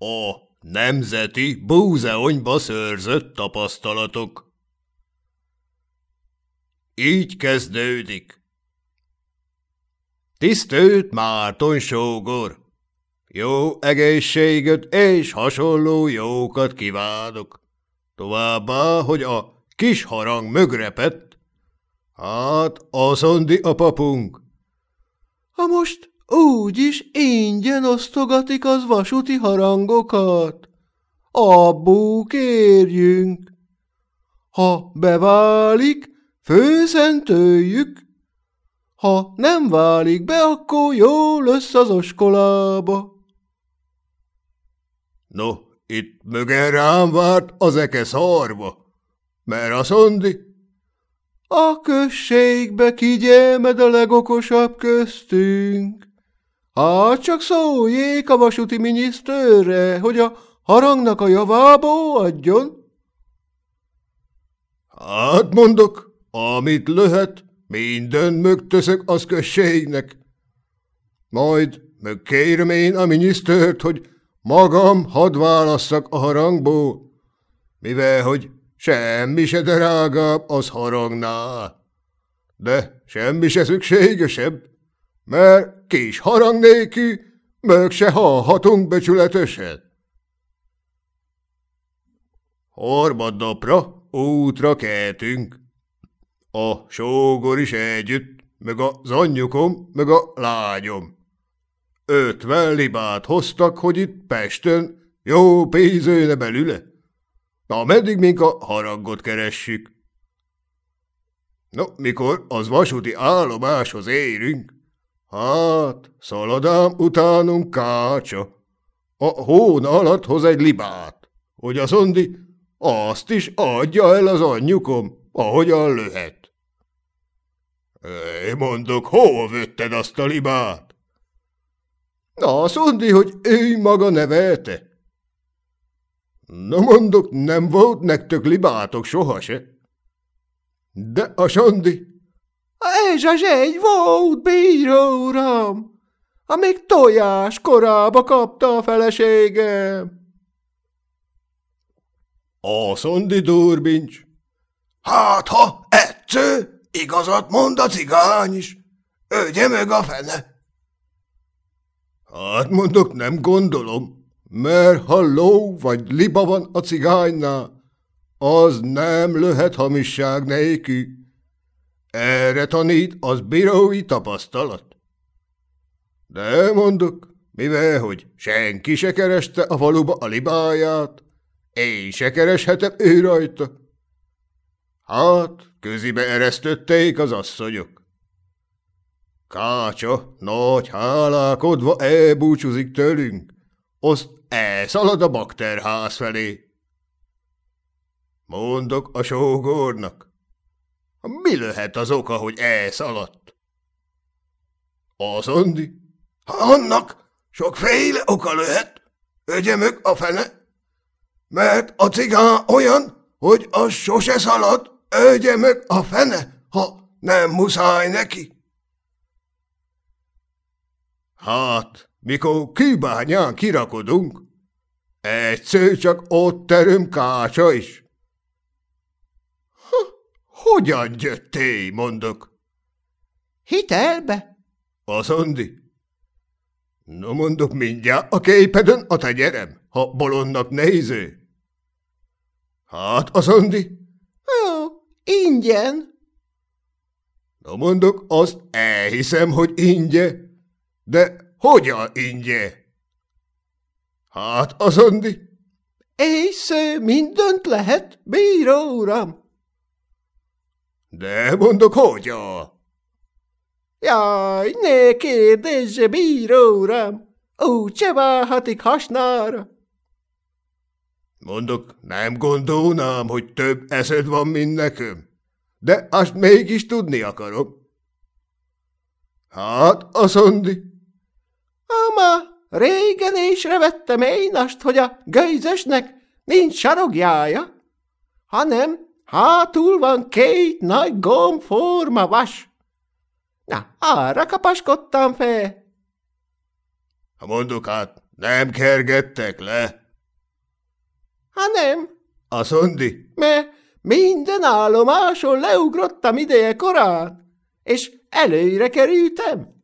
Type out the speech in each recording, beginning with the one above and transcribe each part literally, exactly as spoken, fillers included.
A nemzeti búzeonyba szőrzött tapasztalatok. Így kezdődik. Tisztelt Márton sógor! Jó egészséget és hasonló jókat kívánok. Továbbá, hogy a kis harang mögrepett. Hát, aszondi a papunk. Ha most úgyis ingyen osztogatik az vasúti harangokat. Abbó kérjünk. Ha beválik, főszentöljük. Ha nem válik be, akkor jól lesz az oskolába. No, itt mögön rám várt az eke szarva, mert aszondi. A községbe kigyémed a legokosabb köztünk. Hát csak szóljék a vasúti miniszterre, hogy a harangnak a javából adjon. Hát mondok, amit lehet, minden mögtöszök az községnek. Majd megkérem én a minisztert, hogy magam hadd válasszak a harangból, mivel hogy semmi se drágább az harangnál. De semmi se szükségesebb, mert kis harang nélkül meg se hallhatunk becsületesen. Harmadnapra útra keltünk. A sógor is együtt, meg az anyjukom, meg a lányom. Ötven libát hoztak, hogy itt Pesten jó pénzőne belüle. Na, meddig mink a harangot keressük. No, mikor az vasúti állomáshoz érünk, hát szaladám utánunk Kácsa. A hón alatt hoz egy libát, hogy aszondi, azt is adja el az anyjukom, ahogyan lehet. Én mondok, hol vetted azt a libát? Na, aszondi, hogy ő maga nevelte. Na mondok, nem volt nektek libátok sohase? De a Sandi. Ez az egy volt, bíró uram, amíg tojás korába kapta a feleségem. A Sandi Durbincs. Hát, ha etsző, igazat mond a cigány is, ögye meg a fene. Hát mondok, nem gondolom. Mert ha ló vagy liba van a cigánynál, az nem lehet hamisság nélkül. Erre tanít az bírói tapasztalat. De mondok, mivel hogy senki se kereste a faluba a libáját, én se kereshetem ő rajta. Hát, közibe eresztötték az asszonyok. Kácsa nagy hálálkodva elbúcsúzik tőlünk, azt elszalad a bakterház felé. Mondok a sógornak, mi lehet az oka, hogy elszaladt? Aszondi, annak sokféle oka lehet, ögye meg a fene, mert a cigán olyan, hogy az sose szalad, ögye meg a fene, ha nem muszáj neki. Hát, mikor kőbányán kirakodunk, egyszer csak ott terem Kácsa is. Ha, hogyan jöttél, mondok? Hitelbe? Aszondi. No, mondok, mindjárt a képeden a tenyerem, ha bolondnak néző. Hát, aszondi. Jó, ingyen. No, mondok, azt elhiszem, hogy ingye, de hogyan ingye? Hát, aszondi. Észre mindent lehet, bíró uram. De mondok, hogyan? Jaj, ne kérdezze, bíró uram, úgyse válhatik hasnára. Mondok, nem gondolnám, hogy több eszed van, mint nekem, de azt mégis tudni akarom. Hát, aszondi. Ama, régen észre vettem én azt, hogy a gőzösnek nincs sarogjája, hanem hátul van két nagy gombforma vas. Na, arra kapaskodtam fel. Ha mondok, hát nem kergettek le? Hát nem, A Szondi? mert minden állomáson leugrottam ideje korán, és előre kerültem.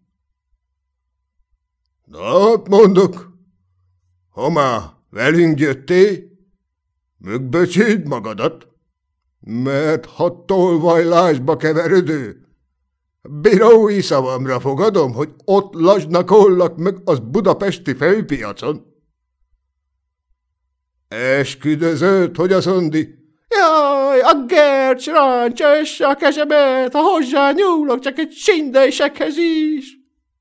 Na, mondok, ha már velünk jöttél, mögböcséd magadat, mert ha tolvajlásba keveredő, bírói szavamra fogadom, hogy ott lasnakollak meg az budapesti főpiacon. Esküdözött, hogy a Szondi? Jaj, a Gercs ráncsa és a kezemet, ha hozzá nyúlok, csak egy szindeisekhez is.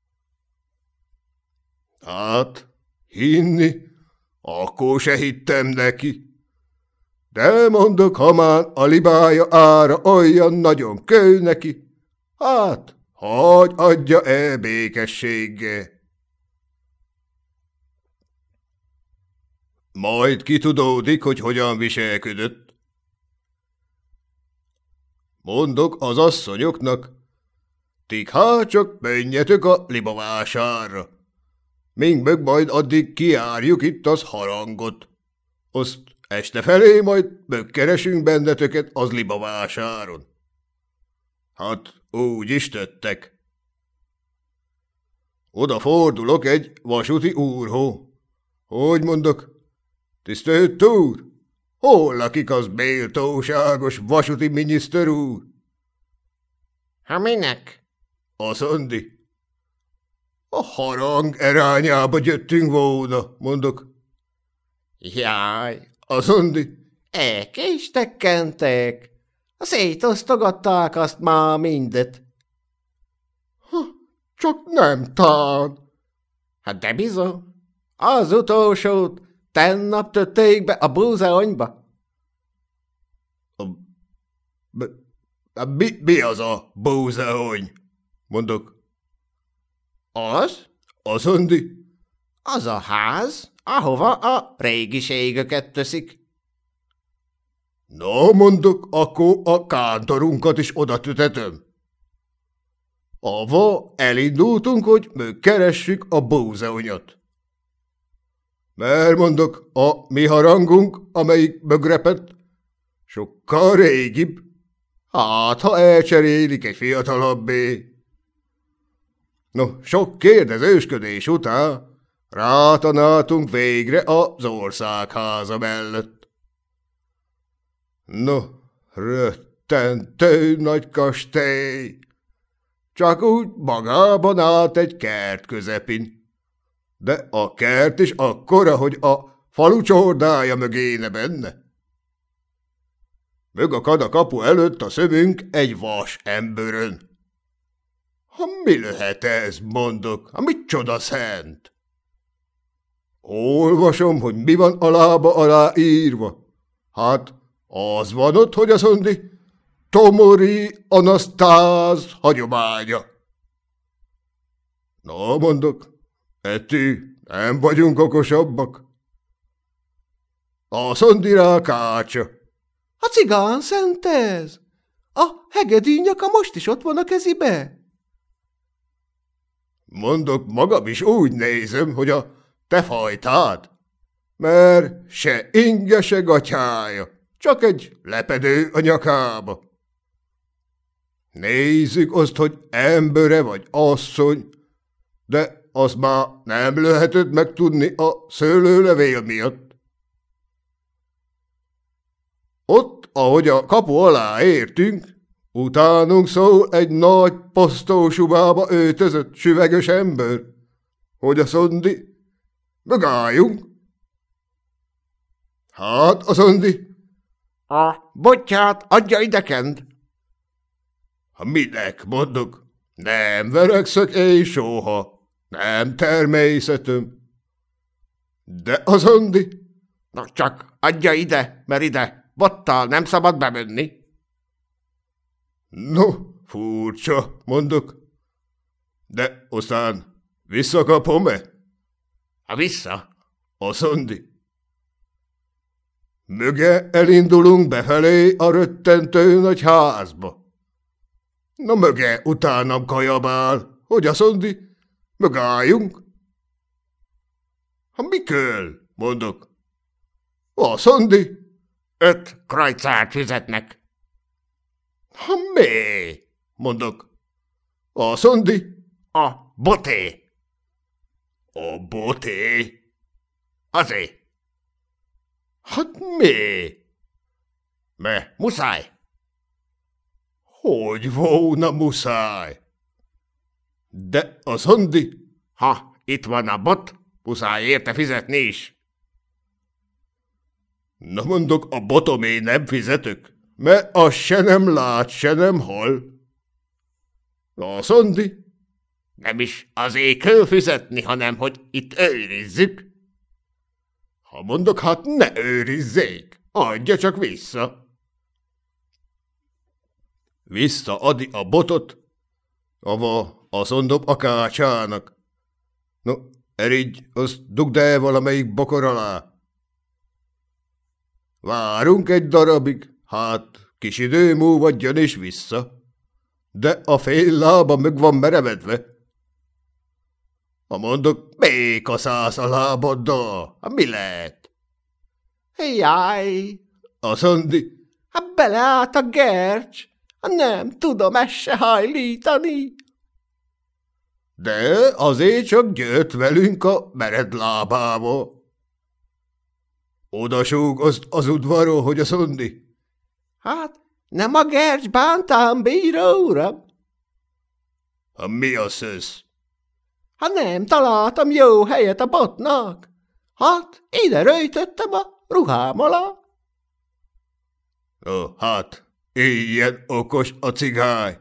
Hát, hinni, akkor se hittem neki. De mondok, ha már a libája ára olyan nagyon kő neki, hát, hagy adja el békességgel. Majd kitudódik, hogy hogyan viselködött. Mondok az asszonyoknak, ti hát csak menjetek a libavásárra. Mink meg majd addig kiárjuk itt az harangot. Azt este felé majd megkeresünk benneteket az libavásáron. Hát úgy is tettek. Oda fordulok egy vasúti úrhoz. Hogy mondok, tisztelt úr, hol lakik az méltóságos vasúti miniszter úr? Ha minek? A Szondi. A harang irányába jöttünk volna, mondok. Jaj, A Szondi. elkéstekkentek. Szétosztogatták azt már mindet. Ha, csak nem tán. Hát de bizony, az utolsót tennap tötték be a búzaonyba. A, a, mi, mi az a búzaony? Mondok. Az? A Szondi. Az a ház, ahova a régiségeket teszik. Na, mondok, akkor a kántorunkat is oda tütetöm. Ava elindultunk, hogy megkeressük a búzaonyot. Mert mondok, a mi harangunk, amelyik mögrepett, sokkal régibb. Hát, ha elcserélik egy fiatalabbé. No, sok kérdezősködés után rátanáltunk végre az országháza mellett. No, rettentő nagy kastély. Csak úgy magában állt egy kert közepin. De a kert is akkora, hogy a falu csordája mögéne benne. Mögakad a kapu előtt a szövünk egy vas emberön. Ha mi lehet ez, mondok, ha micsoda szent? Olvasom, hogy mi van a lába alá írva. Hát, az van ott, hogy azt mondja, Tomori Anasztáz hagyománya. Na, mondok, ettű, nem vagyunk okosabbak. A szondi rákácsa. A cigán szent ez. A hegedűnyaka most is ott van a kezibe. Mondok, magam is úgy nézem, hogy a te fajtád, mert se inge, se gatyája, csak egy lepedő a nyakába. Nézzük azt, hogy embere vagy asszony, de azt már nem lehetett megtudni a szőlőlevél miatt. Ott, ahogy a kapu alá értünk, utánunk szól egy nagy posztósubába öltözött süvegös ember, hogy a szondi, megálljunk. Hát a szondi. A botját adja idekend. Ha minek, mondok, nem verekszek én soha, nem természetem. De a szondi. Na csak adja ide, mert ide bottal nem szabad bemenni. No, furcsa, mondok. De aztán visszakapom-e? Ha vissza. A szondi. Möge elindulunk befelé a röttentő nagy házba. Na möge utánam kajabál, hogy a szondi, megálljunk. Ha mikől? Mondok. A Szandi? Öt krajcárt fizetnek. Ha mi? Mondok. A Szandi? A boté. A boté? Azért. Hát mi? Me, muszáj. Hogy volna muszáj? De a Szandi? Ha itt van a bot, muszáj érte fizetni is. Na mondok, a botomé nem fizetök, mert az se nem lát, se nem hall. A Szandi? Nem is azért kell fizetni, hanem hogy itt őrizzük. Ha mondok, hát ne őrizzék, adja csak vissza. Visszaadi a botot, ava azt mondom a kácsának. No, erigy, azt dugd el valamelyik bokor alá. Várunk egy darabig, hát kis idő múlva jön is vissza, de a fél lába meg van merevedve. Ha mondok, még a száz a lábaddal, mi lehet? Jaj, A Szandi? hát beleállt a Gercs. Nem tudom ezt se hajlítani. De azért csak győtt velünk a mered lábával. Odasúg azt az udvarról, hogy a Szandi. Hát nem a Gercs bántám, bíró uram? Ha mi a szösz? Ha nem találtam jó helyet a botnak, hát ide röjtöttem a ruhám alá. Ó, hát, ilyen okos a cigány.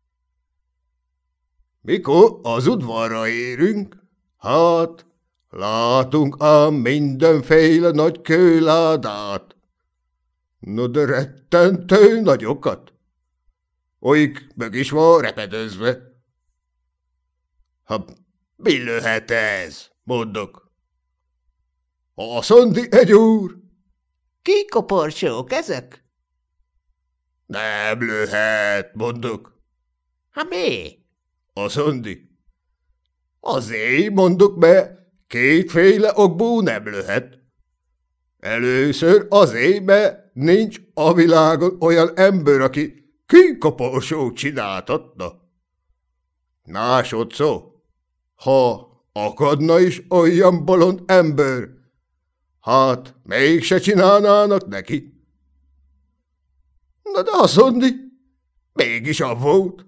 Mikor az udvarra érünk, hát látunk ám mindenféle nagy kőládát. No de rettentő nagyokat. Olyik meg is van repedezve. Ha mi lehet ez? Mondok. A Szandi egy úr. Ki koporsók ezek? Nem lőhet, mondok. Ha mi? A Szandi. Azért mondok, mert kétféle okból nem lőhet. Először azért, mert nincs a világon olyan ember, aki kőkoporsót csináltatna. Másodszor, ha akadna is olyan bolond ember, hát mégse csinálnának neki. Na de a Szandi mégis a volt.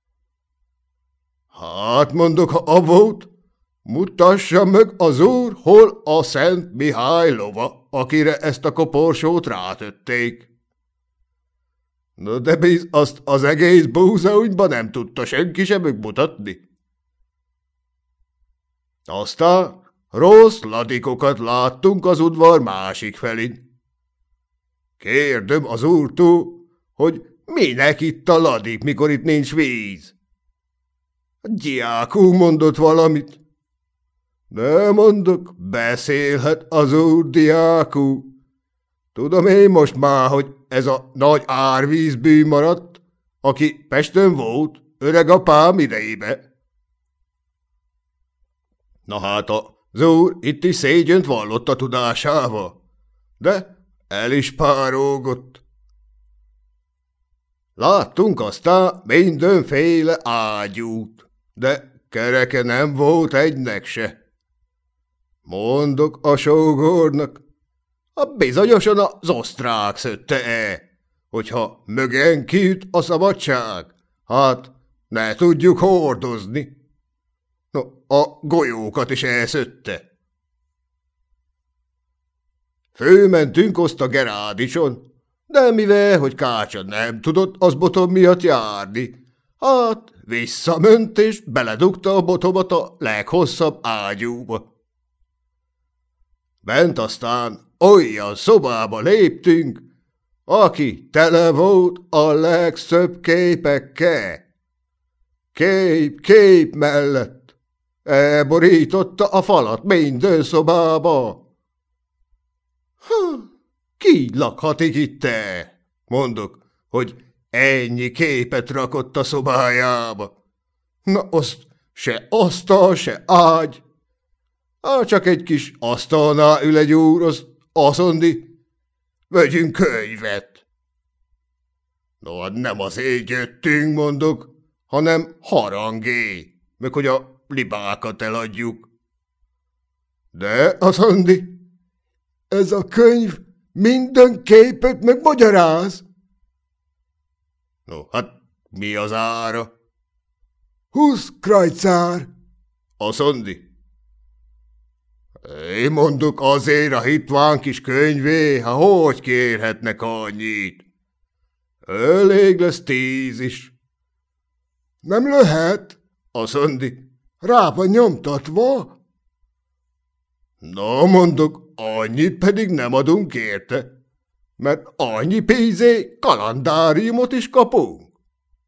Hát mondok, ha a volt, mutassa meg az úr, hol a Szent Mihály lova, akire ezt a koporsót rátötték. Na de biz azt az egész búzaúnyba nem tudta senki sem megmutatni. Aztán rossz ladikokat láttunk az udvar másik felén. Kérdem az úrtól, hogy minek itt a ladik, mikor itt nincs víz. A diákú mondott valamit. De mondok, beszélhet az úr diákú. Tudom én most már, hogy ez a nagy árvízbű maradt, aki Pesten volt, öreg apám idejébe. Na hát az úr itt is szégyent vallott a tudásával, de el is párógott. Láttunk aztán mindenféle ágyút, de kereke nem volt egynek se. Mondok a sógornak, a bizonyosan az osztrák szötte-e, hogyha mögen kiüt a szabadság, hát ne tudjuk hordozni. No, a golyókat is elszötte. Főmentünk azt a Gerádison, de mivel, hogy Kácsa nem tudott az botom miatt járni, hát visszament és beledugta a botomat a leghosszabb ágyúba. Bent aztán olyan szobába léptünk, aki tele volt a legszebb képekkel. Kép, kép mellett elborította a falat minden szobába. Ha, ki lakhatik itt te? Mondok, hogy ennyi képet rakott a szobájába. Na azt se asztal, se ágy. Ha csak egy kis asztalnál ül egy úr, az azt mondi, vegyünk könyvet. No, hát nem azért jöttünk, mondok, hanem harangé, meg hogy a libákat eladjuk. De azt mondi, ez a könyv minden képet megmagyaráz. No, hát mi az ára? Húsz krajcár. Azt mondi. Én mondok, azért a hitván kis könyvé, ha hogy kérhetnek annyit? Elég lesz tíz is. Nem lehet, azt mondi. Rá van nyomtatva. Na, mondok, annyit pedig nem adunk érte, mert annyi pénzé kalendáriumot is kapunk.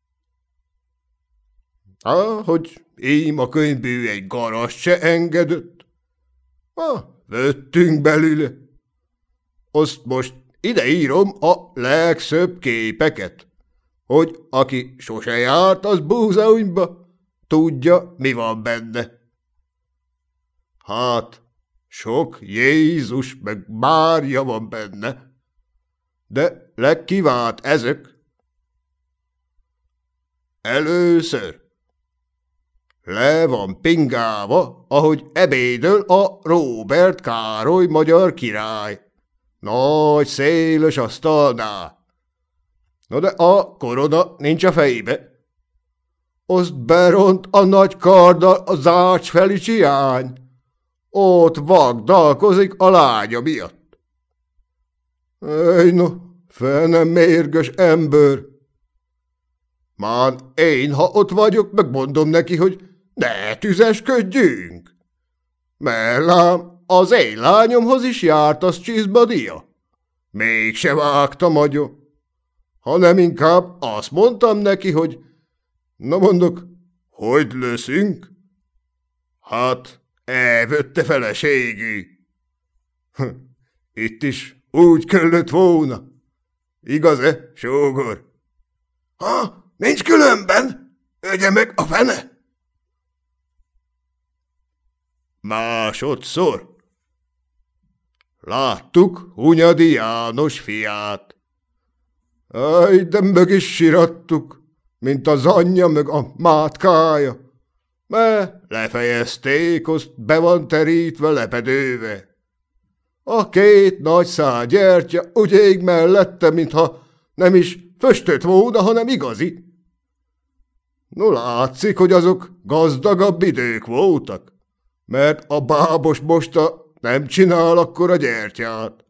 Há, hogy ím a könyvből egy garast se engedett. Ha, vettünk belőle. Azt most ide írom a legszebb képeket, hogy aki sose járt az búzaunyba, tudja, mi van benne. Hát, sok Jézus meg Mária van benne, de legkivált ezek. Először le van pingálva, ahogy ebédöl a Róbert Károly magyar király. Nagy széles asztalnál. No de a korona nincs a fejébe. Azt beront a nagy karddal a zácsfeli csiány. Ott vagdalkozik a lánya miatt. Ej, no, fel nem mérges ember. Már én, ha ott vagyok, megmondom neki, hogy ne tüzesködjünk. Mert lám, az én lányomhoz is járt az csizmadia. Mégse vágtam agyon, hanem inkább azt mondtam neki, hogy na mondok, hogy leszünk? Hát, elvette feleségű. Itt is úgy kellett volna. Igaz-e, sógor? Ha, nincs különben, ögye meg a fene. Másodszor láttuk Hunyadi János fiát. Aj, de meg is sirattuk, mint az anyja meg a mátkája, mert lefejezték, azt be van terítve lepedőve. A két nagy szál gyertya úgy ég mellette, mintha nem is föstöt volna, hanem igazi. No, látszik, hogy azok gazdagabb idők voltak, mert a bábos mosta nem csinál akkora gyertyát.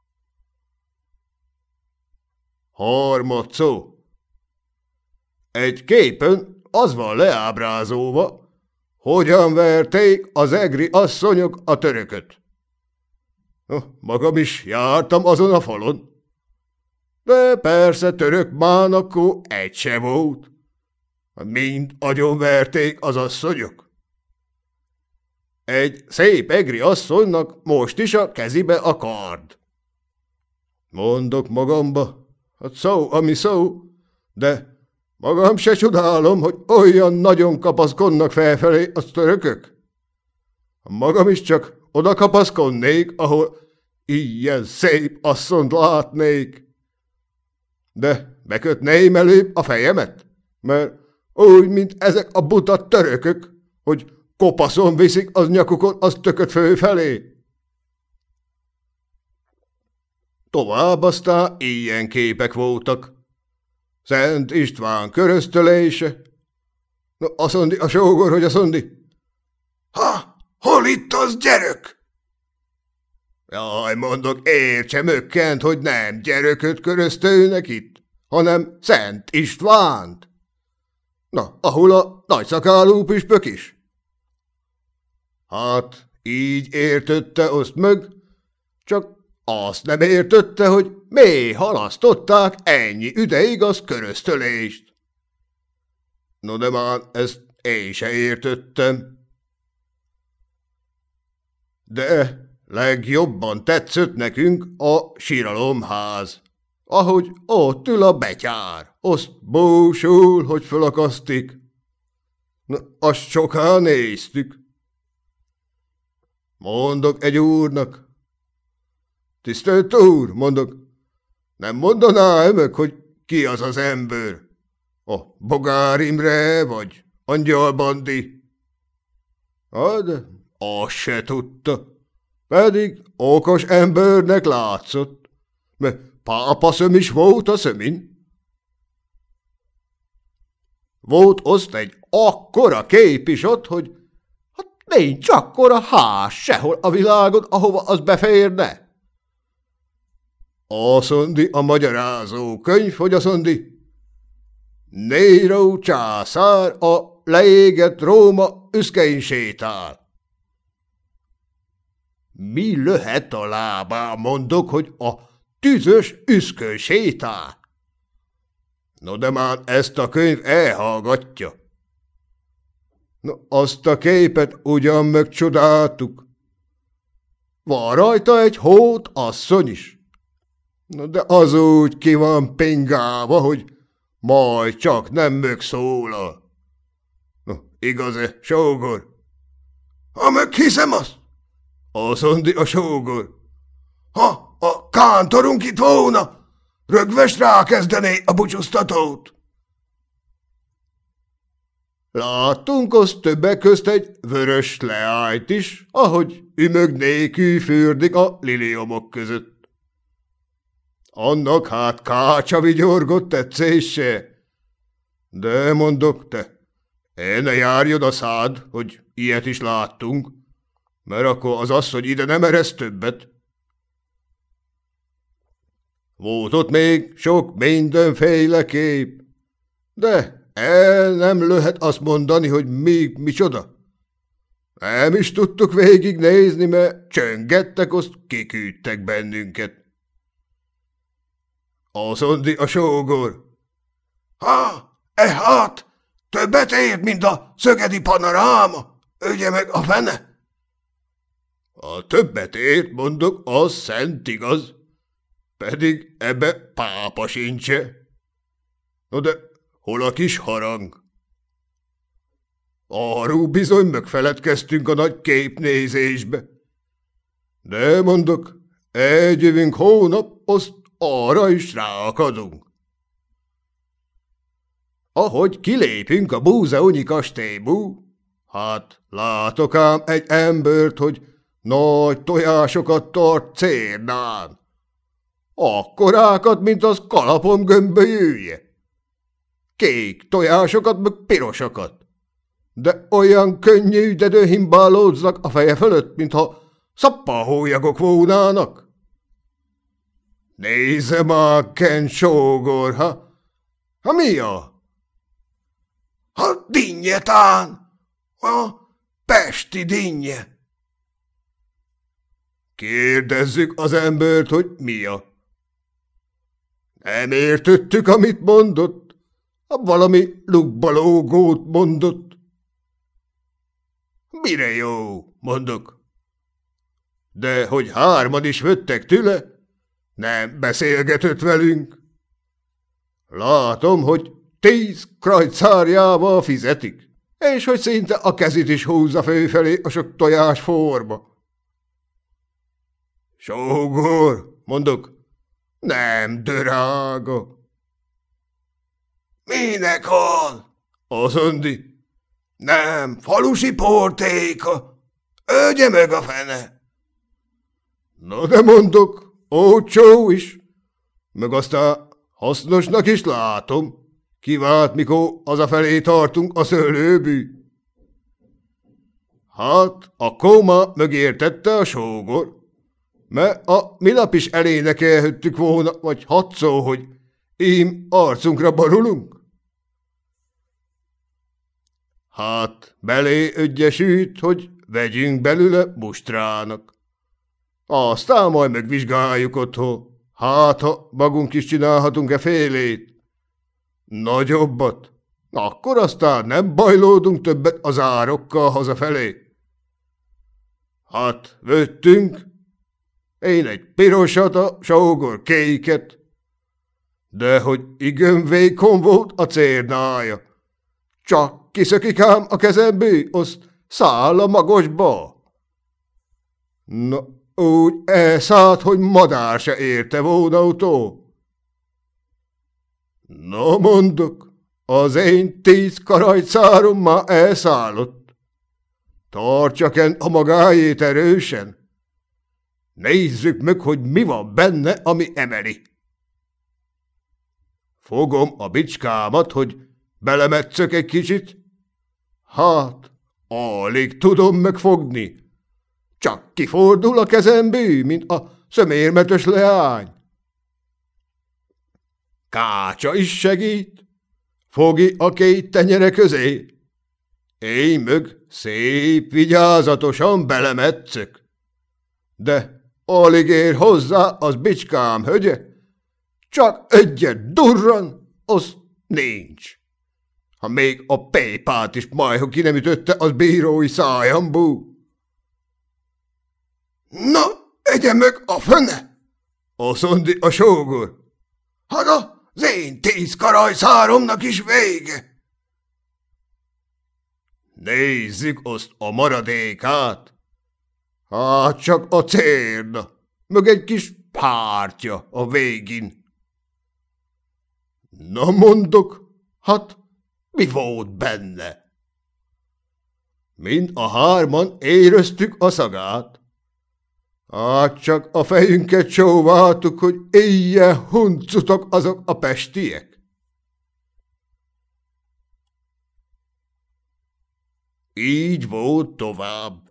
Harmadszor. Egy képen az van leábrázolva, hogyan verték az egri asszonyok a törököt. Magam is jártam azon a falon, de persze török mán akkor egy se volt. Mind agyonverték az asszonyok. Egy szép egri asszonynak most is a kezibe a kard. Mondok magamba, hát szó, ami szó, de magam se csodálom, hogy olyan nagyon kapaszkodnak felfelé az törökök. Magam is csak oda kapaszkodnék, ahol ilyen szép asszonyt látnék. De bekötném előbb a fejemet, mert úgy, mint ezek a buta törökök, hogy kopaszon viszik az nyakukon az tököt fölfelé. Tovább aztán ilyen képek voltak. Szent István köröztölése. No, azt mondi a sógor, hogy azt mondi. Ha, hol itt az gyerök? Jaj, mondok, értse mökkent, hogy nem gyerököt köröztölnek itt, hanem Szent Istvánt. Na, ahol a nagyszakálú püspök is. Hát, így értette azt meg, csak azt nem értette, hogy miért halasztották ennyi ideig az köröztölést. No, de már ezt én se értettem. De legjobban tetszett nekünk a síralomház, ahogy ott ül a betyár, azt búsul, hogy fölakasztik. Na, azt soká néztük. Mondok egy úrnak. Tisztelt úr, mondok, nem mondaná meg, hogy ki az az ember? A Bogár Imre, vagy Angyal Bandi? Hát, de azt se tudta. Pedig okos embernek látszott, mert pápaszöm is volt a szemin. Volt azt egy akkora kép is ott, hogy hát nincs akkora ház sehol a világon, ahova az beférne. Aszondi a magyarázó könyv, hogy aszondi, Néró császár a leégett Róma üszkein sétál. Mi lehet a lábán, mondok, hogy a tüzös üszkön sétál? No, de már ezt a könyv elhallgatja. No, azt a képet ugyan megcsodáltuk. Van rajta egy hót asszony is. No, de az úgy ki van pingálva, hogy majd csak nem megszólal. No, igaz-e, sógor? Ha meghiszem azt, azt a sógor. Ha a kántorunk itt volna, rögvest rákezdené a búcsúztatót. Láttunk azt többek közt egy vörös leányt is, ahogy ümög nélkül fürdik a liliomok között. Annak hát kácsa vigyorgott tetszése. De mondok, te, el ne járjon a szád, hogy ilyet is láttunk, mert akkor az asszony ide nem eresz többet. Volt ott még sok mindenféle kép, de el nem lehet azt mondani, hogy még micsoda. Nem is tudtuk végignézni, mert csöngettek, azt kiküldtek bennünket. Aszondi a sógor. Ha, e hát, többet ért, mint a szögedi panoráma, ögye meg a fene. A többet ért, mondok, az szent igaz, pedig ebbe pápa sincse. No de hol a kis harang? Arról bizony megfeledkeztünk a nagy képnézésbe. De mondok, egy jövünk hónap, azt arra is ráakadunk. Ahogy kilépünk a Búzeonyi kastélyból, hát látok ám egy embert, hogy nagy tojásokat tart cérnán. Akkorákat, mint az kalapom gömbölyűje. Kék tojásokat, meg pirosakat. De olyan könnyű dedőhimbálódznak a feje fölött, mintha szappahólyagok volnának. Nézze már, Ken sógor, ha? Ha mi a? Ha dinnyetán, a pesti dinnye. Kérdezzük az embert, hogy mi a. Nem értettük, amit mondott. Valami lukbalógót mondott. Mire jó, mondok. De hogy hárman is vettek tőle, nem beszélgetett velünk. Látom, hogy tíz krajcárjával fizetik, és hogy szinte a kezit is húzza főfelé a sok tojás forma. Sógor, mondok, nem drága. Minek hal? Aszondi, nem, falusi portéka. Ögye meg a fene. Na de mondok, olcsó is, meg aztán hasznosnak is látom, kivált, mikor hazafelé tartunk a szőlőbű. Hát, akkor ma megértette a sógor, mert a minap is elénekelhettük volna, vagy hat szó, hogy ím arcunkra barulunk. Hát, belé ögyesült, hogy vegyünk belőle bustrának. Aztán majd megvizsgáljuk otthon, hát ha magunk is csinálhatunk-e félét. Nagyobbat. Akkor aztán nem bajlódunk többet az árokkal hazafelé. Hát, vettünk. Én egy pirosat, a sógor kéket. De hogy igen vékony volt a cérnája. Csak kiszökik ám a kezemből, azt száll a magosba. Na, úgy elszállt, hogy madár se érte volna utó. Na mondok, az én tíz karajcárom már elszállott. Tartsa a magáét erősen. Nézzük meg, hogy mi van benne, ami emeli. Fogom a bicskámat, hogy belemetszök egy kicsit. Hát, alig tudom megfogni. Csak kifordul a kezemből, mint a szömérmetes leány. Kácsa is segít. Fogi a két tenyere közé. Én mög szép vigyázatosan belemetszök. De alig ér hozzá az bicskám högye. Csak egyet durran, az nincs. Ha még a pépát is majha ki nem ütötte az bírói szájamból. Na, egye meg a fene! Aszondi a sógor. Hát az én tíz karajszáromnak is vége. Nézzük azt a maradékát. Hát csak a cérna, meg egy kis pártja a végin. Na mondok, hát mi volt benne? Mind a hárman éreztük a szagát. Hát csak a fejünket csóváltuk, hogy éjjel huncutok azok a pestiek. Így volt tovább.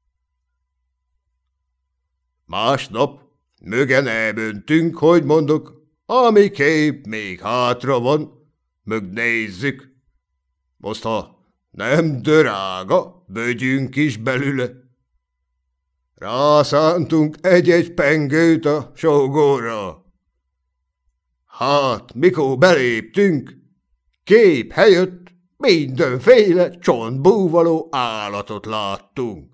Másnap mögen elböntünk, hogy mondok, ami kép még hátra van, mög nézzük. Most, ha nem drága, bögyünk is belőle. Rászántunk egy-egy pengőt a sógorra. Hát, mikor beléptünk, kép helyett mindenféle csontbúvaló állatot láttunk.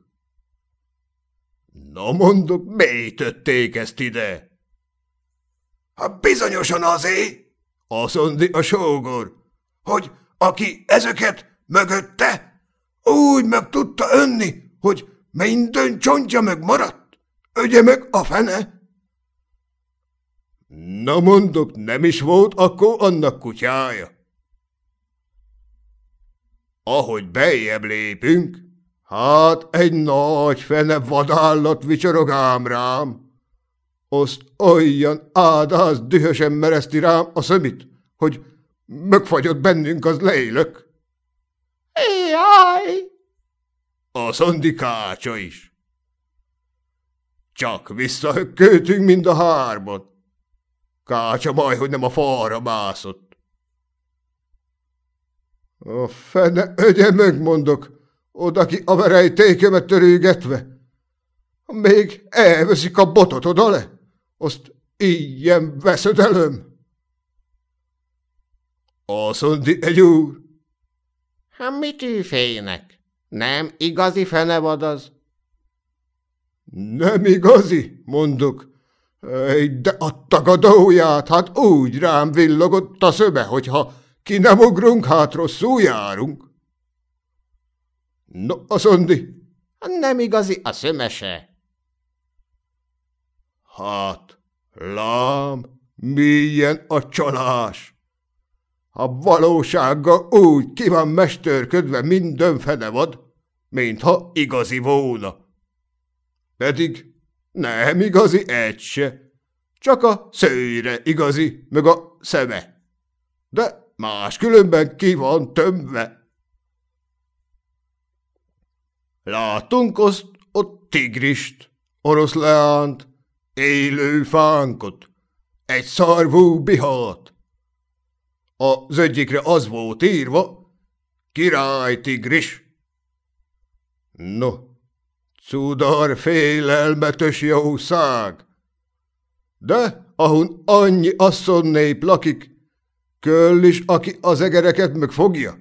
Na mondok, miért tették ezt ide? Hát bizonyosan azért, aszondi a sógor, hogy aki ezeket mögötte, úgy meg tudta önni, hogy minden csontja meg maradt, ögye meg a fene. Na mondok, nem is volt akkor annak kutyája. Ahogy beljebb lépünk, hát egy nagy fene vadállat vicsorog ám rám. Azt olyan ádász dühösen mereszti rám a szemét, hogy megfagyott bennünk az lélök. Jaj! A szondi Kácsa is. Csak visszahökköltünk mind a hárman. Kácsa baj, hogy nem a falra mászott. A fene ögye megmondok, odaki a verejtékemet törőgetve. Még elveszik a botot oda le, azt ilyen veszedelem. Azt mondja egy úr. Hát mit félnek? Nem igazi fenevad az? Nem igazi, mondok. De a tagadóját, hát úgy rám villogott a szöme, hogyha ki nem ugrunk, hát rosszul járunk. No, azt mondja. Nem igazi a szöme se. Hát, lám, milyen a csalás! A valósággal úgy ki van mestörködve minden fenevad, mintha igazi volna. Pedig nem igazi egy se, csak a szőre igazi, meg a szeme. De máskülönben ki van tömve. Látunk azt ott tigrist, oroszleánt, élő fánkot, egy szarvú bihát. Az egyikre az volt írva, királytigris. No, cudar félelmetes jószág. De ahun annyi asszonnép lakik, köll is, aki az egereket megfogja.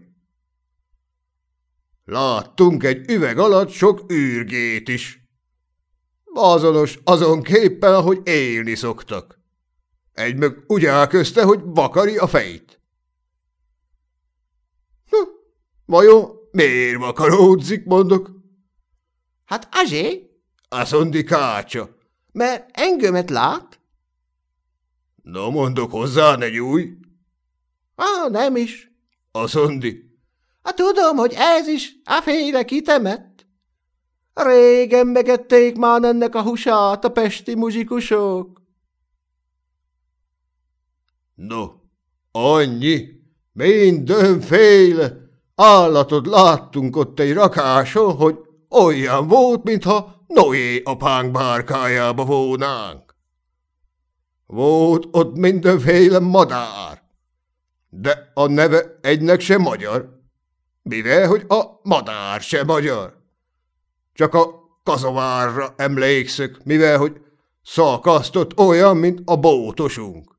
Láttunk egy üveg alatt sok űrgét is. Azonos azon képpen, ahogy élni szoktak. Egy meg úgy elközte, hogy vakari a fejt. Hm, vajon miért vakaródzik, mondok? Hát azért, Asszondi Kácsa. Mert engömet lát? No, mondok, hozzá ne nyújj. Á, nem is. Asszondi. Hát tudom, hogy ez is a féle kitemett. Régen megették már ennek a húsát a pesti muzsikusok. No, annyi, mindenféle állatot láttunk ott egy rakáson, hogy olyan volt, mintha Noé apánk bárkájába volnánk. Volt ott mindenféle madár, de a neve egynek sem magyar, mivel hogy a madár sem magyar. Csak a kazavárra emlékszök, mivel hogy szakasztott olyan, mint a bótosunk.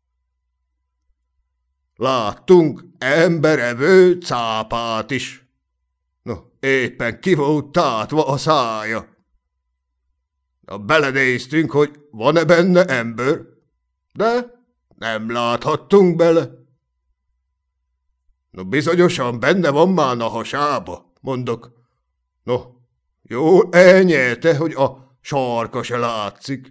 Láttunk emberevő cápát is. No, éppen ki volt tátva a szája. Na, belenéztünk, hogy van-e benne ember, de nem láthattunk bele. No, bizonyosan benne van már a hasába, mondok. No, jól elnyelte, hogy a sarka se látszik.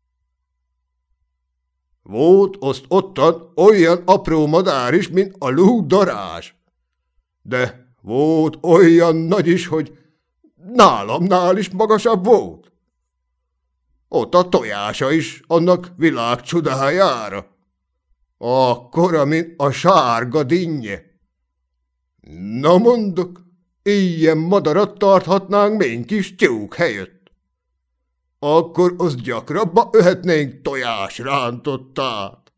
Volt azt ottan olyan apró madár is, mint a lúdarázs. De volt olyan nagy is, hogy nálamnál is magasabb volt. Ott a tojása is annak világcsodájára. Akkora, mint a sárga dinnye. Na mondok, ilyen madarat tarthatnánk még kis tyúk helyett. Akkor az gyakrabban öhetnénk tojásrántottát.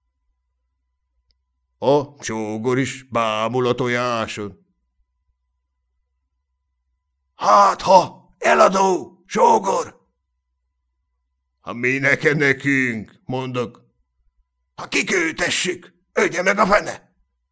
A sógor is bámul a tojáson. Hát, ha, eladó, sógor! Ha mi neke nekünk, mondok. Ha kikőtessük, ögye meg a fene.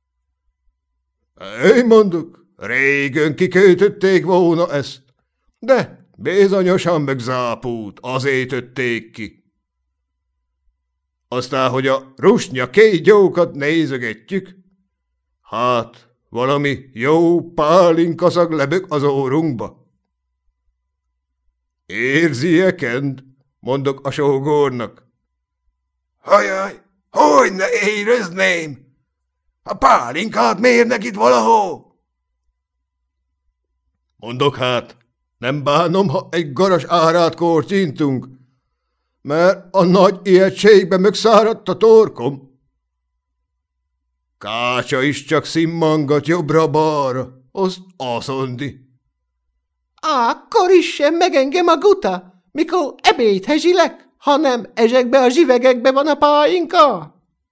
Én mondok, régen kikőtötték volna ezt, de bizonyosan megzápult, azért ötték ki. Aztán, hogy a rusnya kégyókat nézögetjük, hát valami jó pálinkaszag lebök az órunkba. Érzi-e Kent? Mondok a sógornak. Hajaj, hogyne érezném? A pálinkát mérnek itt valahol? Mondok hát, nem bánom, ha egy garas árát korcintunk, mert a nagy ijegységbe megszáradt a torkom. Kácsa is csak szimmangat jobbra-balra, azt asszondi. Akkor is sem megengem a guta, mikor ebédhez zsilek, hanem ezekbe a zsivegekbe van a pálinka.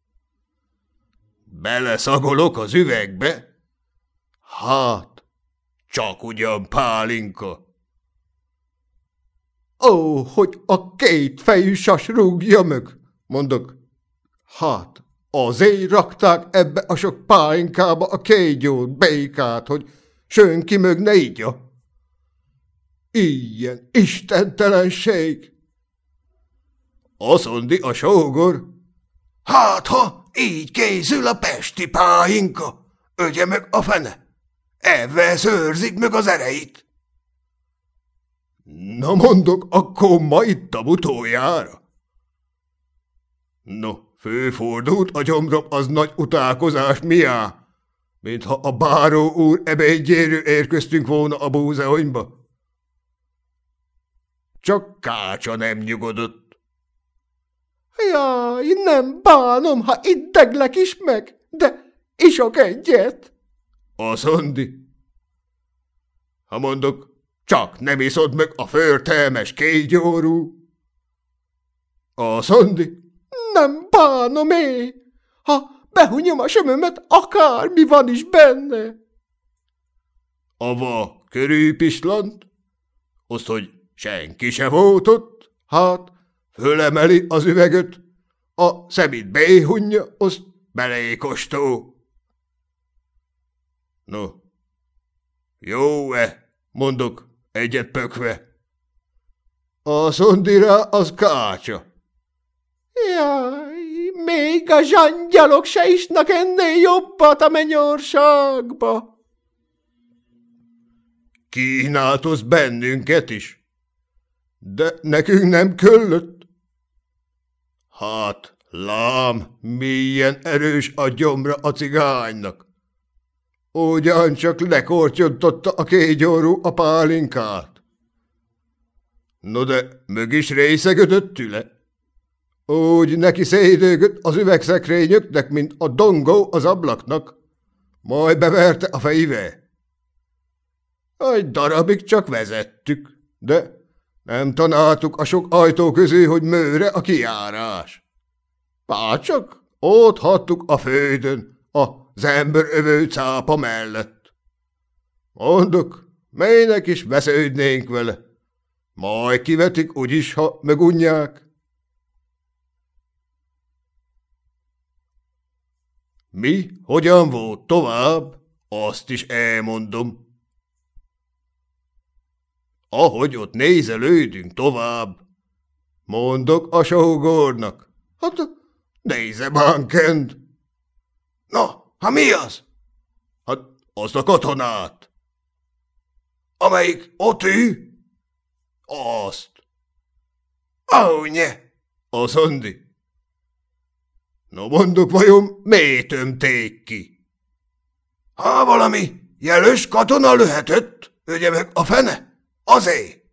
Beleszagolok az üvegbe? Hát, csak ugyan pálinka. Ó, hogy a két fejű sas rúgja meg, mondok. Hát, azért rakták ebbe a sok pálinkába a kégyót, békát, hogy sönki mög ne igya. Ilyen istentelenség! Asszondi a sógor. Hát, ha így készül a pesti pálinka, ögye meg a fene, ebben szőrzik meg az ereit. Na mondok, akkor ma ittam utoljára. No, főfordult a gyomrom az nagy utálkozás miá, mintha a báró úr ebédjéről érkeztünk volna a búzeonyba. Csak Kácsa nem nyugodott. Jaj, nem bánom, ha iddeglek is meg, de isok egyet. Asszondi. Ha mondok, csak nem iszod meg a förtelmes kégyórú. Asszondi. Nem bánom é, ha behunyom a sömömet, akármi van is benne. Ava körülpislant, azt, hogy senki se volt ott, hát fölemeli az üveget, a szemét béhunja, azt belékostó. No, jó-e, mondok, egyet pökve. A szondira az Kácsa. Jaj, még a zsangyalok se isnak ennél jobbat a mennyországba. Kínáltoz bennünket is? De nekünk nem köllött. Hát, lám, milyen erős a gyomra a cigánynak. Ugyancsak lekortyontotta a kétgyomrú a pálinkát. No de mögis részegödött tüle. Úgy neki szédőgött az üvegszekrényöknek, mint a dongó az ablaknak, majd beverte a fejével. Egy darabig csak vezettük, de nem tanáltuk a sok ajtó közé, hogy mőre a kijárás. Bárcsak ott hagytuk a földön, az emberövő cápa mellett. Mondok, melynek is vesződnénk vele. Majd kivetik úgyis, ha megunják. Mi hogyan volt tovább, azt is elmondom. Ahogy ott nézelődünk tovább, mondok a sógornak. Hát nézze bánkent. Na, ha mi az? Hát azt a katonát. Amelyik ott ül? Azt. Ahonye, az Andi. No mondok, vajon miért tömték ki? Ha valami jelös katona löhetett, ögye meg a fene, azért.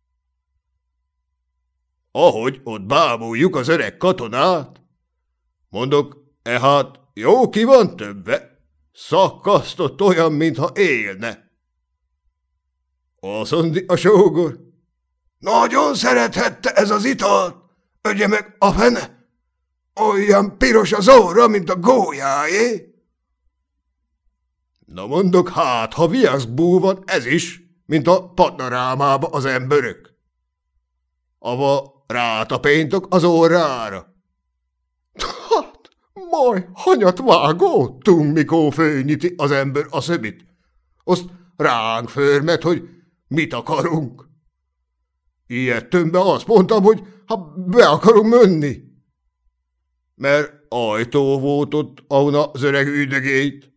Ahogy ott bámuljuk az öreg katonát, mondok, e hát jó ki van többe, szakasztott olyan, mintha élne. Azt mondja a sógor, nagyon szerethette ez az italt, ögye meg a fene, olyan piros az óra, mint a gólyáé. Na mondok, hát, ha viaszkbú van ez is, mint a panorámába az emberök. Ava rátapéntok az órára. Hát, majd hanyat vágódtunk, mikor főnyiti az ember a szöbit. Azt ránk förmet, hogy mit akarunk. Ilyettömbe azt mondtam, hogy ha be akarunk menni. Mert ajtó volt ott, ahol az öreg üldögélt.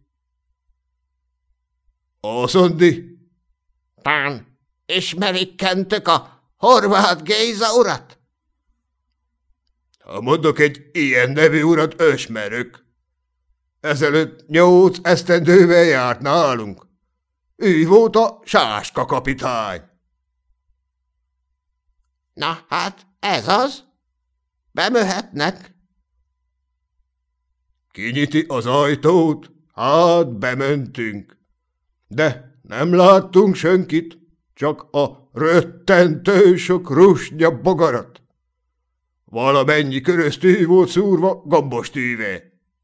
Azt mondi, Tán, ismerik kentök a Horváth Géza urat? Ha mondok, egy ilyen nevű urat ösmerök. Ezelőtt nyolc esztendővel járt nálunk. Ő volt a sáska kapitány. Na hát, ez az. Bemöhetnek. Kinyiti az ajtót, hát bementünk. De nem láttunk senkit, csak a röttentő sok rusnya bogarat. Valamennyi köröztű volt szúrva gombostűvel.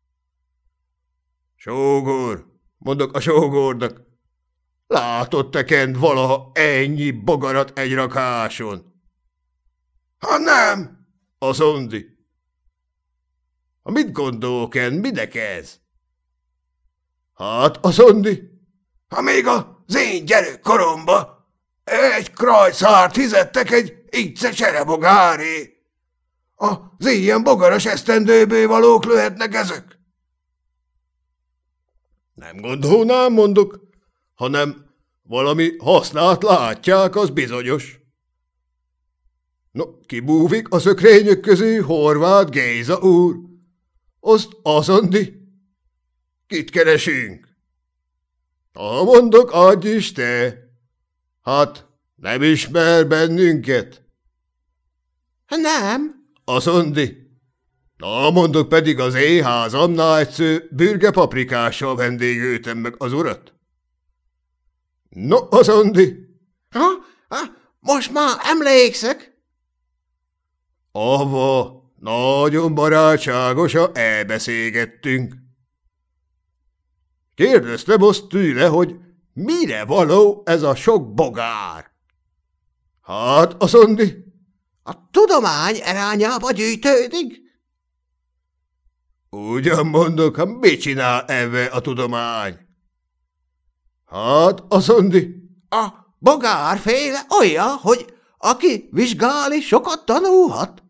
Sógor, mondok a sógornak, látott-e kent valaha ennyi bogarat egy rakáson? Ha nem, az ondi. Ha mit gondol, Ken, minek ez? Hát, az ondi, ha még az én gyerekkoromba egy krajcárt fizettek egy ígysze cserebogáré. Az ilyen bogaras esztendőből valók löhetnek ezek? Nem gondolnám, mondok, hanem valami hasznát látják, az bizonyos. No, kibúvik a szökrényök közül Horváth Géza úr. Azt az andi. Kit keresünk? Ha mondok, adj is te. Hát, nem ismer bennünket? Nem. Az andi. Na, mondok, pedig az én házamnál egyszer bürge paprikással vendégültem meg az urat. No, az andi. Ha, ha, most már emlékszek. Ava, nagyon barátságosan elbeszélgettünk. Kérdeztem azt tőle, hogy mire való ez a sok bogár. Hát, azt mondi, A tudomány irányába gyűjtődik. ugyan mondok, ha mit csinál ebbe a tudomány? Hát, azt mondi, A bogárféle olyan, hogy aki vizsgáli, sokat tanulhat.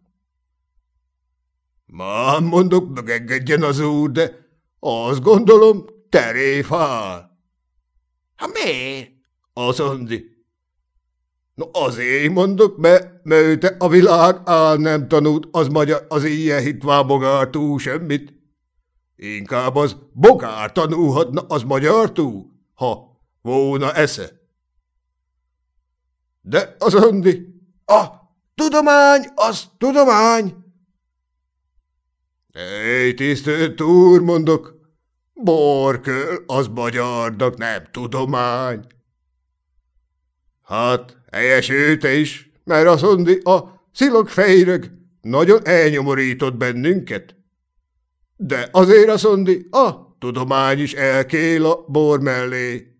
már mondok, megengedjen az úr, de azt gondolom, teréfál. Ha miért? Az mondi. No azért mondok, mert mőte a világ áll nem tanult, az magyar az ilyen hitvá bogártú semmit. Inkább az bogár tanulhatna az magyartú, ha volna esze. De az Andi, a tudomány, az tudomány. Éj, tisztelt úr, mondok, borköl az magyarnak nem tudomány. Hát, helyesült is, mert az Andi a szilagfejrög nagyon elnyomorított bennünket. De azért az Andi a tudomány is elkél a bor mellé.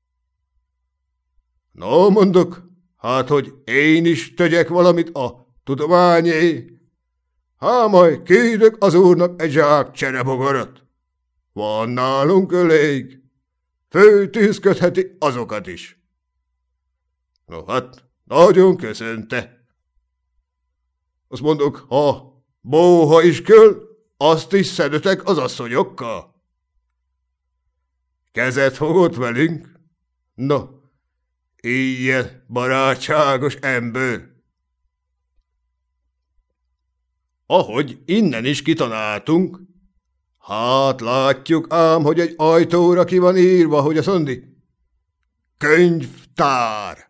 No, mondok, hát, hogy én is tegyek valamit a tudományé. Há, majd küldök az úrnak egy zsák cserebogarat. Van nálunk elég. Föltűzködheti azokat is. No hát, nagyon köszönte. Azt mondok, ha bóha is köl, azt is szedötek az asszonyokkal. Kezet fogott velünk? No, ilyen barátságos ember. Ahogy innen is kitanáltunk, hát látjuk ám, hogy egy ajtóra ki van írva, hogy a Szondi könyvtár.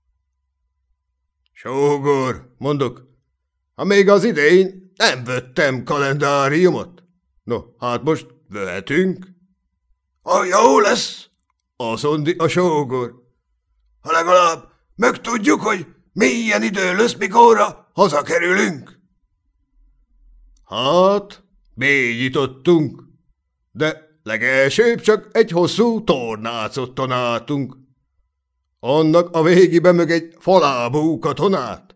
Sógor, mondok, ha még az idején nem vettem kalendáriumot. No, hát most vehetünk. Ha jó lesz, azt mondja a sógor. Ha legalább megtudjuk, hogy milyen idő lesz, mikorra hazakerülünk. Hát, bélyítottunk, de legelsőbb csak egy hosszú tornácot tanáltunk. Annak a végébe mög egy falábú katonát.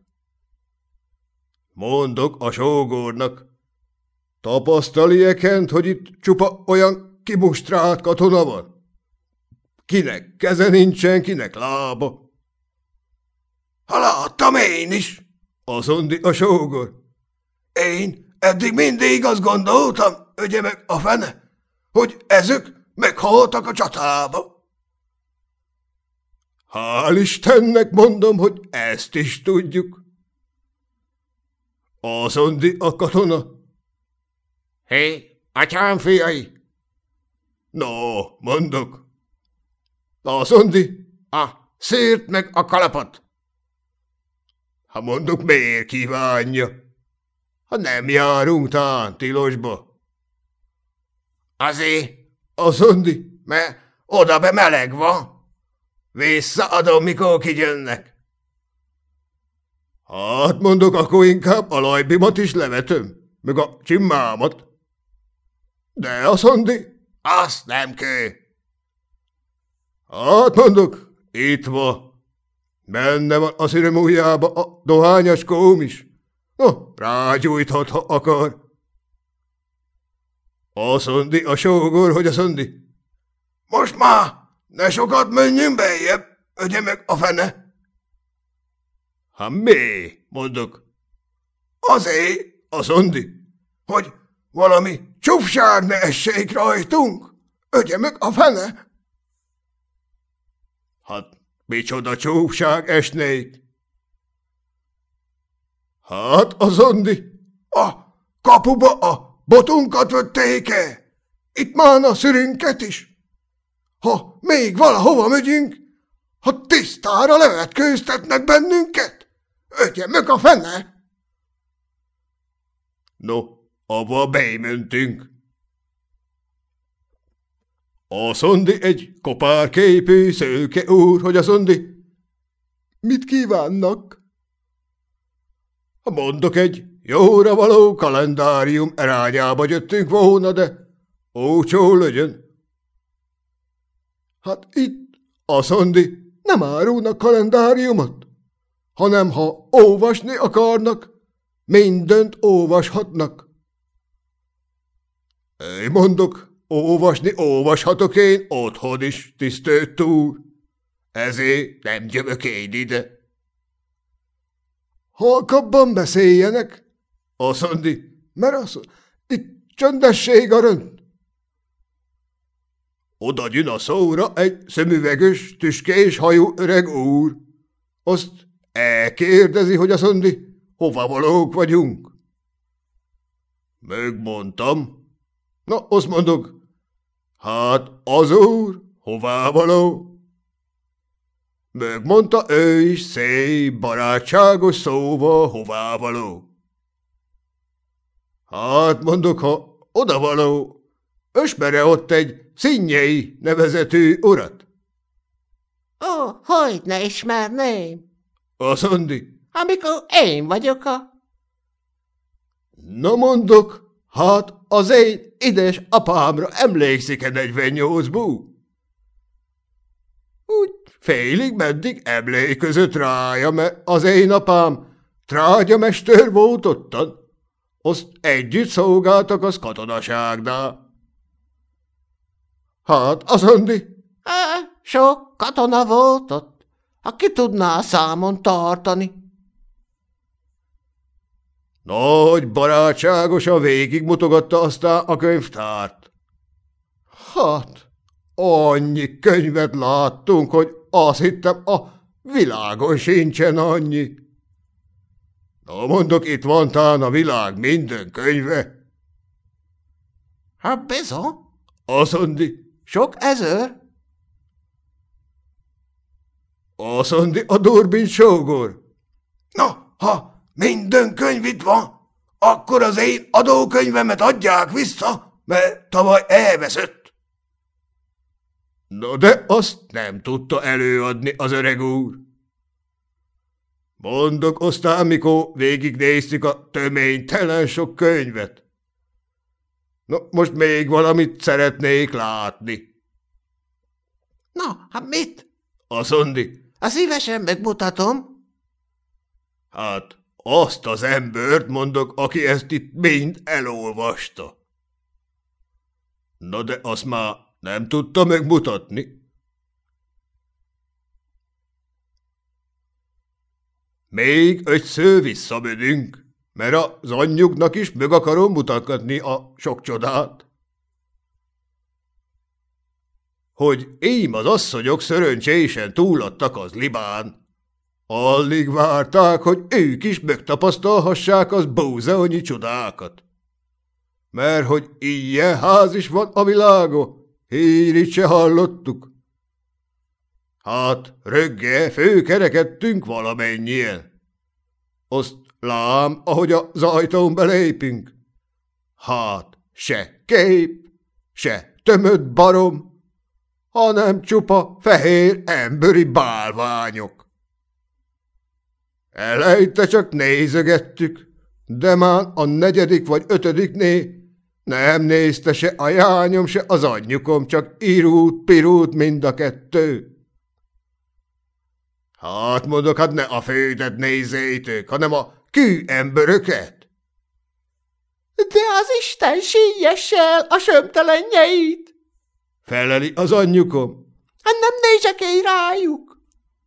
Mondok a sógornak, tapasztali-e kent, hogy itt csupa olyan kimustrált katona van? Kinek keze nincsen, kinek lába? Ha láttam én is, azt mondja a sógor. Én eddig mindig azt gondoltam, ögye meg a fene, hogy ezek meghaltak a csatába. Hál' Istennek mondom, hogy ezt is tudjuk. Azt mondja a katona. Hé, atyám fiai! No, mondok. Azt mondja, a szírt meg a kalapot. Ha mondok, miért kívánja? Ha nem járunk tán tilosba. Azért, azt mondja, mert oda be meleg van. Visszaadom, mikor kijönnek. Hát mondok, akkor inkább a lajbimat is levetöm, meg a csimmámat. De azt mondja, azt nem kő. Hát mondok, itt van. Benne van a szürem ujjába a dohányos kóm is. No, rágyújthat, ha akar. Azt mondja a sógor, hogy azt mondja. Most már ne sokat menjünk beljebb, ögye meg a fene. Ha mi? Mondok. Azért, azt mondja, hogy valami csúfság ne essék rajtunk, ögye meg a fene. Hát micsoda csúfság esnék? Hát az Andi, a kapuba a botunkat vették-e? Itt már a szürünket is. Ha még valahova megyünk, ha tisztára levetkőztetnek bennünket, ögye meg a fene. No, avva bementünk. Azt mondja egy kopárképű szőke úr, hogy azt mondja, mit kívánnak? Mondok, egy jóra való kalendárium irányába jöttünk volna, de ócsó legyen. Hát itt, azt mondja, nem árulnak kalendáriumot, hanem ha olvasni akarnak, mindent olvashatnak. Én mondok, olvasni olvashatok én otthon is, tisztelt úr. Ezért nem jövök én ide. Halkabban beszéljenek, azt mondja, mert az, itt csöndesség a rönt. Oda jön a szóra egy szemüveges, tüskés hajú öreg úr. Azt elkérdezi, hogy a szondi, hova valók vagyunk. Megmondtam. Na, azt mondok, hát az úr, hová való? Megmondta ő is szép, barátságos szóval, hová való. Hát mondok, ha odavaló, ösmere ott egy Szinnyei nevezetű urat. Ó, hogy ne ismerném? Azt mondi. Amikor én vagyok a... Na mondok, hát az én édes apámra emlékszik-e negyvennyolcból? Úgy félig meddig emlékezett rája, mert az én apám trágyamester volt ottan. Azt együtt szolgáltak az katonaságnál. Hát, az mondi. Há, sok katona volt ott, aki tudná számon tartani. Nagy barátságosan végigmutogatta aztán a könyvtárt. Hát, annyi könyvet láttunk, hogy azt hittem, a világon sincsen annyi. Na mondok, itt van tán a világ minden könyve. Hát bizony, Azt mondi. sok ezer. Azt mondi a Durbin sógor. Na, ha minden könyv itt van, akkor az én adókönyvemet adják vissza, mert tavaly elveszett. Na de azt nem tudta előadni az öreg úr. Mondok, aztán, mikor végignéztük a töménytelen sok könyvet. Na, most még valamit szeretnék látni. Na, hát mit? Azt mondi. A szívesen megmutatom. Hát, azt az embert mondok, aki ezt itt mind elolvasta. Na de azt már nem tudta megmutatni. Még ötször visszamegyünk, mert az anyjuknak is meg akarom mutatni a sok csodát. Hogy ím az asszonyok szöröncsésen túladtak az libán. Alig várták, hogy ők is megtapasztalhassák az bózeonyi csodákat. Mert hogy ilyen ház is van a világon, hírit se hallottuk. Hát rögge főkerekedtünk valamennyien. Azt lám, ahogy az ajtón belépünk. Hát se kép, se tömött barom, hanem csupa fehér emberi bálványok. Elejte csak nézegettük, de már a negyedik vagy ötödiknél nem nézte se a jányom, se az anyjukom, csak irút-pirút mind a kettő. Hát mondok, hát ne a fődet nézzétek, hanem a kű emberöket. De az Isten síjesse el a sömtelenjeit! Feleli az anyjukom. Hát nem nézsek én rájuk!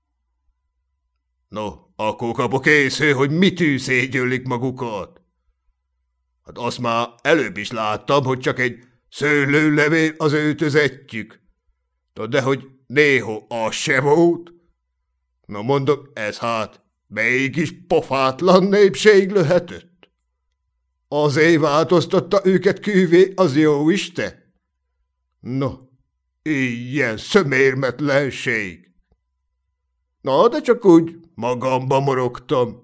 No, akkor kapok észre, hogy mitű szégyöllik magukat. Hát azt már előbb is láttam, hogy csak egy szőlőlevél az öltözetjük. De hogy néha az se volt. Na mondok, ez hát mégis pofátlan népség lehetett. Azért változtatta őket kűvé az jó Isten. No, ilyen szömérmetlenség. Na, de csak úgy magamba morogtam.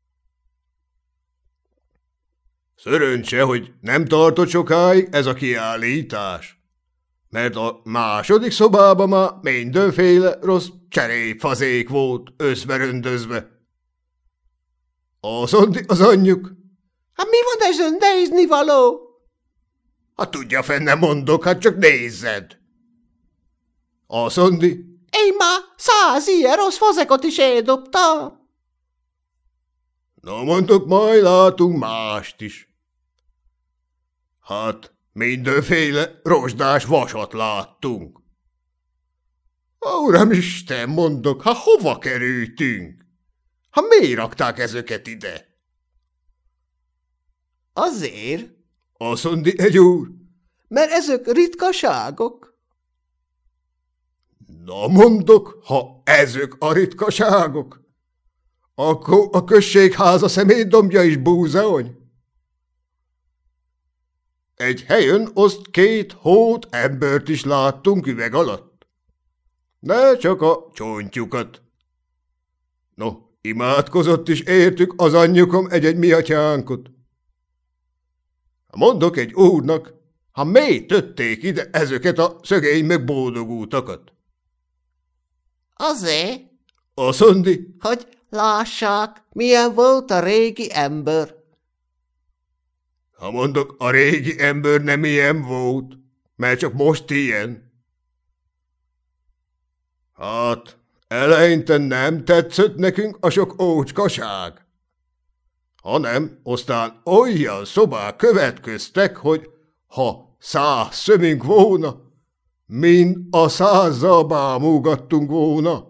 Szerencse, hogy nem tartott sokáig ez a kiállítás, mert a második szobában már mindenféle rossz cserépfazék volt összberöndözve. Azt mondta az anyjuk. Hát mi van ezen nézni való? Hát tudja fenn, nem mondok, hát csak nézzed. Azt mondta. Én már száz ilyen rossz fazekot is eldobtam. Na mondok, majd látunk mást is. Hát mindenféle rozsdás vasat láttunk. Uramisten, mondok, ha hova kerültünk? Ha miért rakták ezeket ide? Azért, Azt mondja egy úr. mert ezek ritkaságok. Na mondok, ha ezek a ritkaságok, Akkor a községháza szemétdombja is búzaony? Egy helyen oszt két hót embert is láttunk üveg alatt. Ne csak a csontjukat. No, imádkozott is értük az anyjukom egy-egy miatyánkot. Mondok egy úrnak, ha miért tötték ide ezeket a szögény meg boldogultakat? Azért, Aszondi, hogy lássák, milyen volt a régi ember. ha mondok, a régi ember nem ilyen volt, mert csak most ilyen. Hát, eleinte nem tetszett nekünk a sok ócskaság, hanem aztán olyan szobák következtek, hogy ha száz szemünk volna, mind a százzal bámulgattunk volna.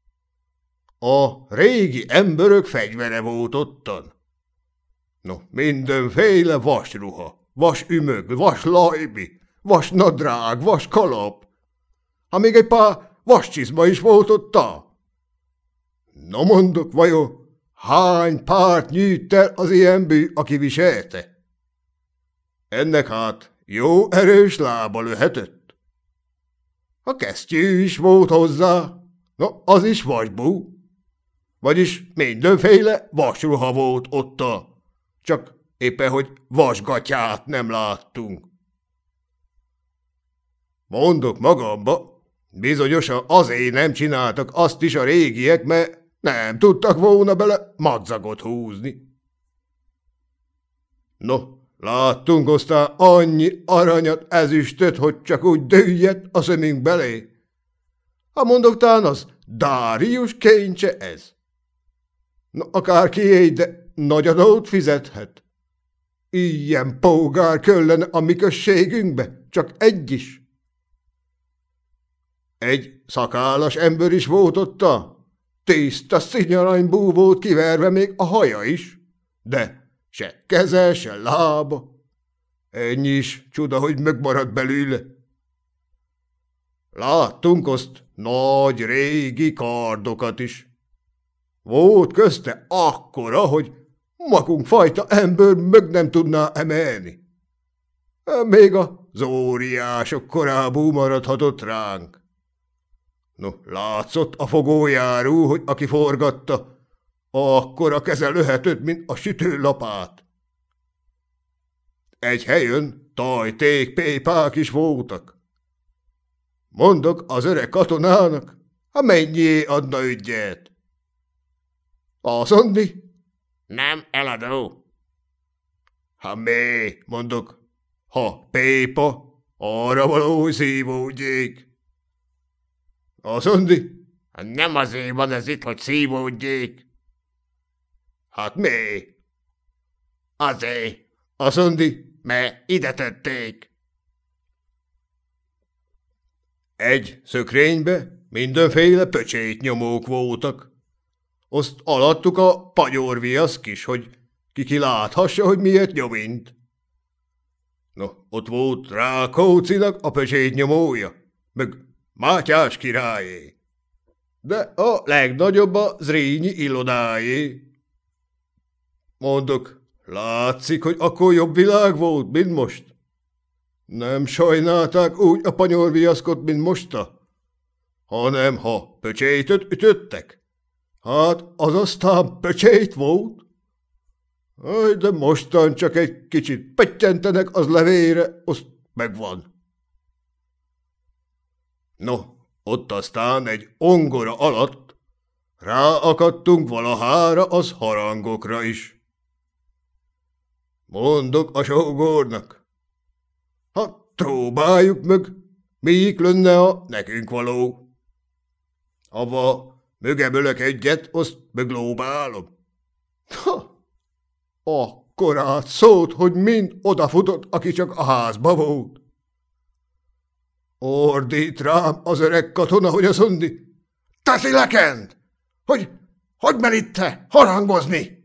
A régi emberök fegyvere volt ottan. No, mindenféle vasruha, vas ümög, vas lajbi, vas nadrág, vas kalap. Ha még egy pár vascsizma is volt otta. Na mondok, vajon hány párt nyűjt el az ilyen bű, aki viselte? Ennek hát jó erős lába löhetett. A kesztyű is volt hozzá, no, az is vasbú. Vagyis mindenféle vasruha volt otta, csak éppen, hogy vasgatyát nem láttunk. Mondok magamba, bizonyosan azért nem csináltak azt is a régiek, mert nem tudtak volna bele madzagot húzni. No, láttunk aztán annyi aranyat, ezüstöt, hogy csak úgy dőjjett a szemünk belé. Ha mondok, tán az Dárius kéncse ez. No, akár kiégy, de nagy adót fizethet. Ilyen pógár kellene a mi községünkbe, csak egy is. Egy szakállas ember is volt otta, tiszta színyaranybú volt kiverve még a haja is, de se keze, se lába. Ennyi is csuda, hogy megmaradt belőle. Láttunk azt nagy régi kardokat is. Volt közte akkora, hogy magunk fajta ember meg nem tudná emelni. Még az óriások korábú maradhatott ránk. No, látszott a fogójáró, hogy aki forgatta, akkora keze löhetett, mint a sütőlapát. Egy helyen tajték pépák is voltak. Mondok az öreg katonának, ha mennyié adna ügyet. Aszondi? Nem eladó. Ha mi, mondok, ha pépa, arra való szívódjék. Aszondi? Nem azért van ez itt, hogy szívódjék. Hát mi? Azért, Aszondi? mert ide tették. Egy szökrénybe mindenféle pöcsétnyomók voltak. Azt alattuk a pagyorviaszk is, hogy ki láthassa, hogy miért nyomint. No, ott volt Rákócinak a pöcsétnyomója, meg Mátyás királyé. De a legnagyobb a Zrínyi ilodájé. Mondok, látszik, hogy akkor jobb világ volt, mint most. Nem sajnálták úgy a panyolviaszkot, mint mosta, hanem ha pöcsétöt ütöttek, hát az aztán pöcsét volt. Aj, de mostan csak egy kicsit pettyentenek az levére, azt megvan. No, ott aztán egy ongora alatt ráakadtunk valahára az harangokra is. Mondok a sógornak, ha próbáljuk meg, melyik lenne a nekünk való. Ava mögebölök egyet, azt meglóbálom. Ha! Akkorát szólt, hogy mind odafutott, aki csak a házba volt. Ordít rám az öreg katona, hogy azt mondja, Teszi lekent! Hogy, hogy merit te harangozni?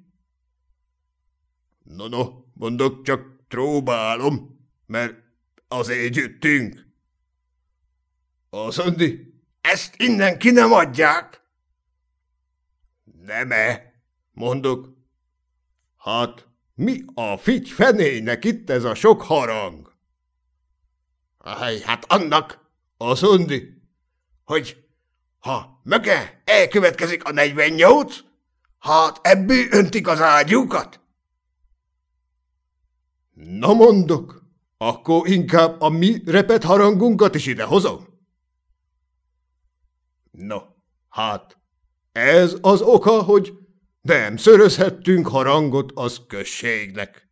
No, no, mondok, csak próbálom, mert azért jöttünk. Azt mondja, Ezt innen ki nem adják. nem-e, Mondok, hát mi a figy fenének itt ez a sok harang? Aj, hát annak, Azt mondni, hogy ha möge elkövetkezik a negyvennyolc, hát ebből öntik az ágyúkat. na mondok, akkor inkább a mi repet harangunkat is idehozom. No, hát ez az oka, hogy nem szörözhettünk harangot az községnek.